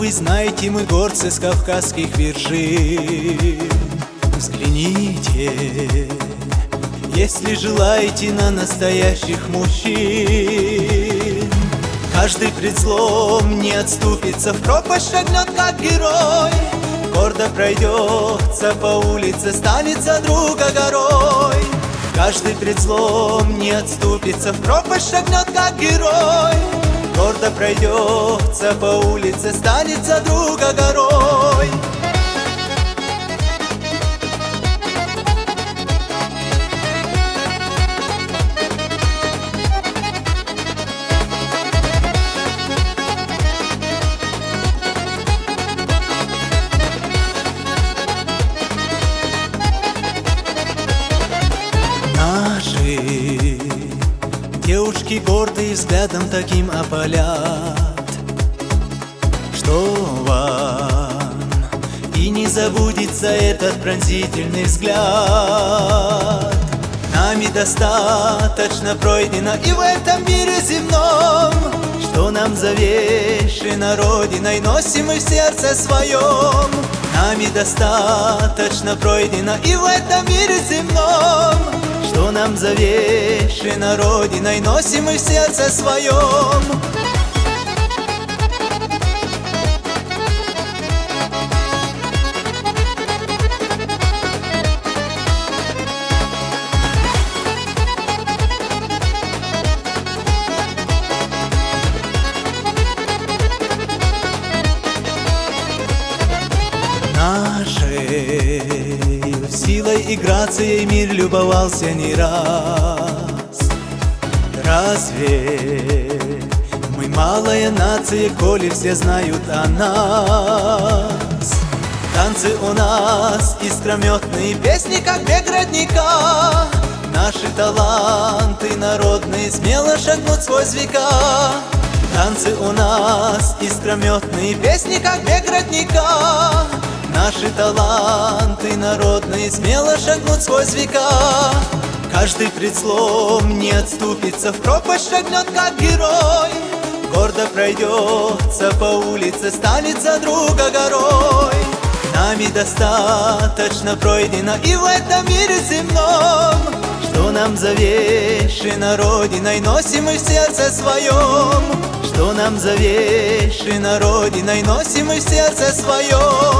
вы знаете, мы горцы с кавказских вершин. Взгляните, если желаете, на настоящих мужчин. Каждый пред злом не отступится, в пропасть шагнет, как герой. Гордо пройдется по улице, станет за друга горой. Каждый пред злом не отступится, в пропасть шагнет, как герой. Гордо пройдется по улице, станет за друга горой. Наши девушки гордые взглядом таким опалят, что вам и не забудется этот пронзительный взгляд. Нами достаточно пройдено и в этом мире земном, что нам завешено Родиной, носим мы в сердце своем. Нами достаточно пройдено и в этом мире земном, что нам завешено Родиной, носим мы в сердце своем. Нашей силой и грацией мир любовался не раз. Разве мы малая нация, коли все знают о нас? Танцы у нас искрометные, песни как бег родника. Наши таланты народные смело шагнут сквозь века. Танцы у нас искрометные, песни как бег родника. Наши таланты народные смело шагнут сквозь века. Каждый пред злом не отступится, в пропасть шагнет, как герой. Гордо пройдется по улице, станет за друга горой. Нами достаточно пройдено и в этом мире земном, что нам завешено Родиной, носим мы в сердце своем. Что нам завешено Родиной, носим мы в сердце своем.